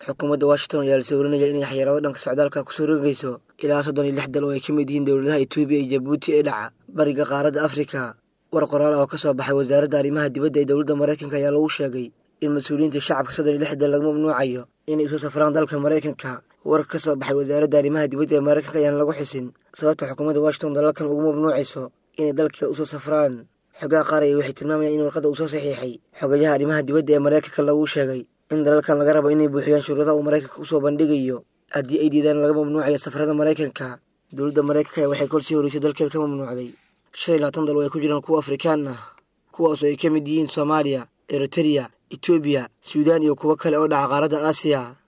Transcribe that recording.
xukuumadda Washington ayaa la sawirinayaa inay xayiraado dhanka socdaalka ku soo rogayso ilaa 36 dal oo ay ka mid yihiin dowladaha Itoobiya iyo Djibouti ee dhaca bariga qaaradda Afrika. war qoraal oo ka soo baxay wasaaradda arrimaha dibadda ee dowladda Mareykanka ayaa lagu sheegay in mas'uuliyiinta shacabka 36 dal laga mamnuucayo inay soo safraan dalka Mareykanka. war ka soo baxay wasaaradda arrimaha dibadda ee Mareykanka ayaan lagu xisin sababta xukuumadda Washington dalalkan ugu mamnuucayso inay dalka u soo safraan. xogaha qaar waxay tilmaamayaan in warqadda uu soo saxiixay xogayaha arrimaha dibadda ee Mareykanka lagu sheegay in dalalkan laga rabo inay buuxiyaan shuruudaha uu Mareykanka u soo bandhigayo haddii ay diidaan laga mamnuucayo safarada Mareykanka. dowladda Mareykanka waxay kalsii horeysay dalkeeda ka mamnuucday 25 dal oo ay ku jiraan kuwa Afrikaan ah kuwaas oo ay ka mid yihiin Soomaaliya, Eritrea, Itoobiya, Suudaan iyo kuwa kale oo dhaca qaaradda Aasiya.